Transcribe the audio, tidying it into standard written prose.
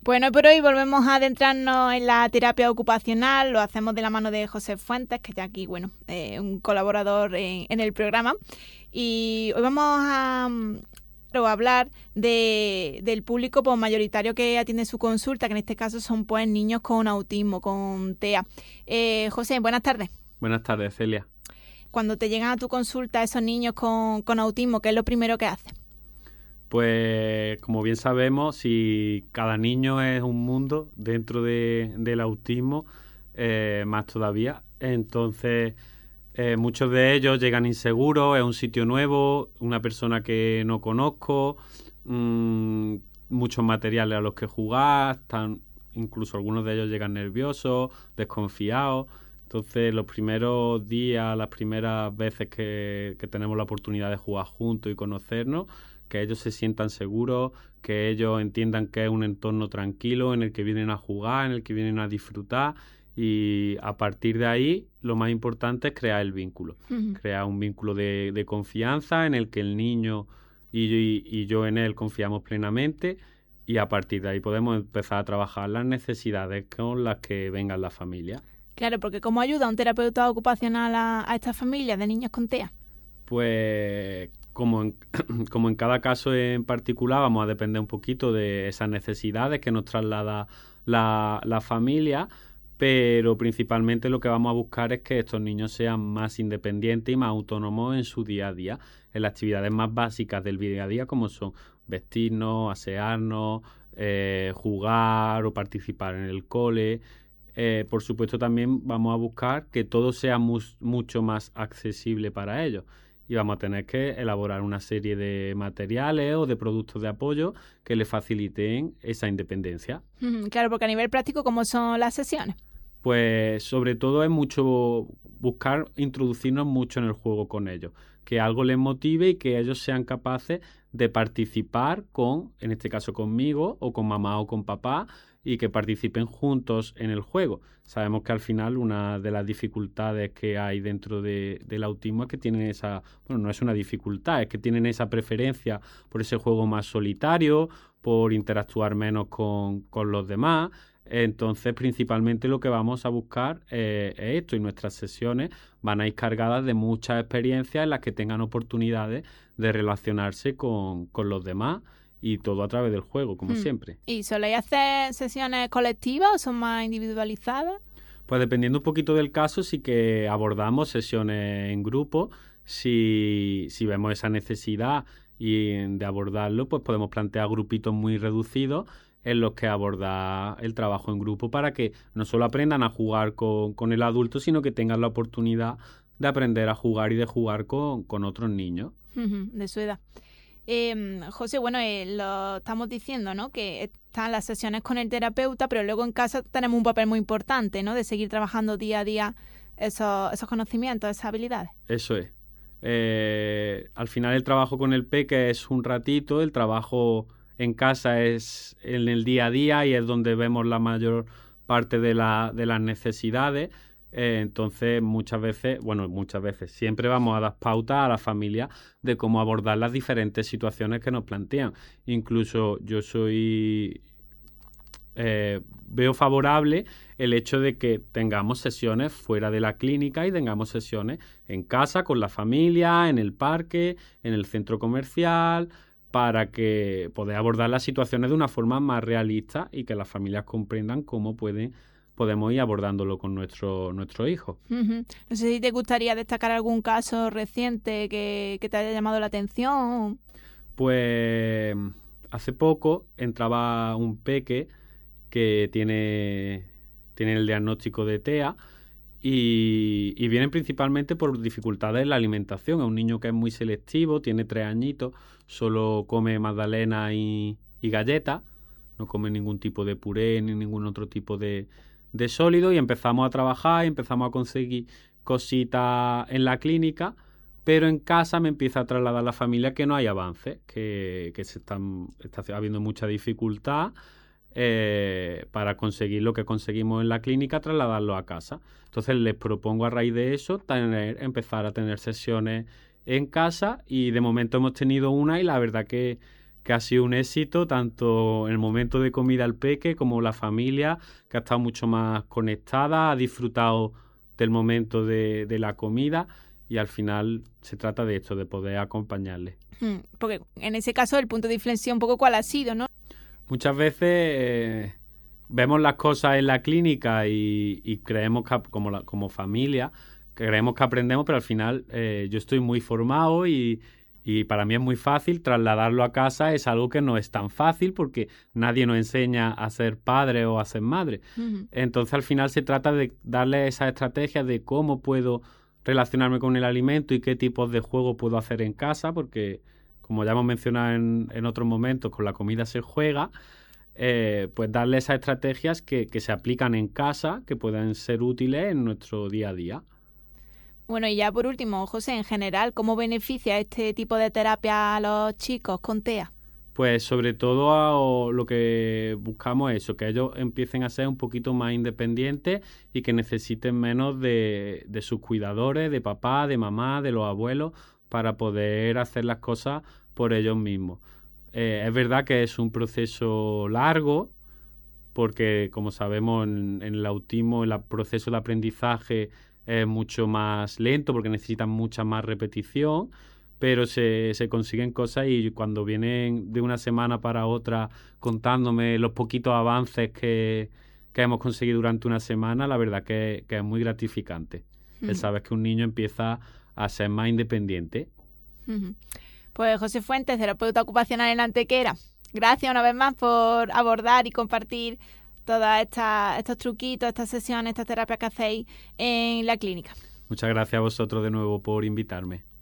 Bueno, por hoy volvemos a adentrarnos en la terapia ocupacional, lo hacemos de la mano de José Fuentes, que ya aquí, un colaborador en el programa. Y hoy vamos a hablar del público mayoritario que atiende su consulta, que en este caso son niños con autismo, con TEA. José, buenas tardes. Buenas tardes, Celia. Cuando te llegan a tu consulta esos niños con autismo, ¿qué es lo primero que haces? Pues como bien sabemos, si cada niño es un mundo dentro del autismo, más todavía. Entonces, muchos de ellos llegan inseguros, es un sitio nuevo, una persona que no conozco, muchos materiales a los que jugar, incluso algunos de ellos llegan nerviosos, desconfiados. Entonces, los primeros días, las primeras veces que tenemos la oportunidad de jugar juntos y conocernos, que ellos se sientan seguros, que ellos entiendan que es un entorno tranquilo en el que vienen a jugar, en el que vienen a disfrutar, y a partir de ahí lo más importante es crear el vínculo. Crear un vínculo de confianza en el que el niño y yo en él confiamos plenamente, y a partir de ahí podemos empezar a trabajar las necesidades con las que vengan las familias. Claro, porque ¿cómo ayuda un terapeuta ocupacional a estas familias de niños con TEA? Pues como en cada caso en particular vamos a depender un poquito de esas necesidades que nos traslada la familia, pero principalmente lo que vamos a buscar es que estos niños sean más independientes y más autónomos en su día a día, en las actividades más básicas del día a día, como son vestirnos, asearnos, jugar o participar en el cole. Por supuesto, también vamos a buscar que todo sea mucho más accesible para ellos. Y vamos a tener que elaborar una serie de materiales o de productos de apoyo que les faciliten esa independencia. Claro, porque a nivel práctico, ¿cómo son las sesiones? Pues sobre todo es mucho buscar introducirnos mucho en el juego con ellos, que algo les motive y que ellos sean capaces de participar en este caso conmigo o con mamá o con papá, y que participen juntos en el juego. Sabemos que al final una de las dificultades que hay dentro del autismo es que tienen no es una dificultad, es que tienen esa preferencia por ese juego más solitario, por interactuar menos con los demás. Entonces, principalmente lo que vamos a buscar es esto, y nuestras sesiones van a ir cargadas de muchas experiencias en las que tengan oportunidades de relacionarse con los demás, y todo a través del juego, como siempre. ¿Y soléis hacer sesiones colectivas o son más individualizadas? Pues dependiendo un poquito del caso, sí que abordamos sesiones en grupo. Si vemos esa necesidad de abordarlo, pues podemos plantear grupitos muy reducidos en los que abordar el trabajo en grupo, para que no solo aprendan a jugar con el adulto, sino que tengan la oportunidad de aprender a jugar y de jugar con otros niños. De su edad. José, lo estamos diciendo, ¿no? Que están las sesiones con el terapeuta, pero luego en casa tenemos un papel muy importante, ¿no? De seguir trabajando día a día esos conocimientos, esas habilidades. Eso es. Al final el trabajo con el peque es un ratito, el trabajo en casa es en el día a día y es donde vemos la mayor parte de las necesidades. Entonces muchas veces, siempre vamos a dar pautas a la familia de cómo abordar las diferentes situaciones que nos plantean. Incluso yo veo favorable el hecho de que tengamos sesiones fuera de la clínica y tengamos sesiones en casa, con la familia, en el parque, en el centro comercial, para que poder abordar las situaciones de una forma más realista y que las familias comprendan cómo podemos ir abordándolo con nuestro hijo. No sé si te gustaría destacar algún caso reciente que te haya llamado la atención. Pues hace poco entraba un peque que tiene el diagnóstico de TEA y vienen principalmente por dificultades en la alimentación. Es un niño que es muy selectivo, tiene 3 añitos, solo come magdalena y galletas, no come ningún tipo de puré ni ningún otro tipo de sólido, y empezamos a trabajar y empezamos a conseguir cositas en la clínica, pero en casa me empieza a trasladar la familia que no hay avances, que está habiendo mucha dificultad para conseguir lo que conseguimos en la clínica, trasladarlo a casa. Entonces les propongo, a raíz de eso, empezar a tener sesiones en casa, y de momento hemos tenido una, y la verdad que que ha sido un éxito, tanto en el momento de comida al peque como la familia, que ha estado mucho más conectada, ha disfrutado del momento de la comida y al final se trata de esto, de poder acompañarle. Porque en ese caso el punto de inflexión un poco cuál ha sido, ¿no? Muchas veces vemos las cosas en la clínica y creemos que como familia creemos que aprendemos, pero al final yo estoy muy formado y para mí es muy fácil trasladarlo a casa. Es algo que no es tan fácil porque nadie nos enseña a ser padre o a ser madre. Entonces al final se trata de darle esas estrategias de cómo puedo relacionarme con el alimento y qué tipos de juegos puedo hacer en casa, porque como ya hemos mencionado en otros momentos, con la comida se juega. Pues darle esas estrategias que se aplican en casa, que puedan ser útiles en nuestro día a día. Bueno, y ya por último, José, en general, ¿cómo beneficia este tipo de terapia a los chicos con TEA? Pues sobre todo lo que buscamos es eso, que ellos empiecen a ser un poquito más independientes y que necesiten menos de sus cuidadores, de papá, de mamá, de los abuelos, para poder hacer las cosas por ellos mismos. Es verdad que es un proceso largo, porque como sabemos en el autismo el proceso de aprendizaje es mucho más lento porque necesitan mucha más repetición, pero se consiguen cosas y cuando vienen de una semana para otra contándome los poquitos avances que hemos conseguido durante una semana, la verdad que es muy gratificante. El saber que un niño empieza a ser más independiente. Pues José Fuentes, terapeuta ocupacional en Antequera, gracias una vez más por abordar y compartir todos estos truquitos, estas sesiones, estas terapias que hacéis en la clínica. Muchas gracias a vosotros de nuevo por invitarme.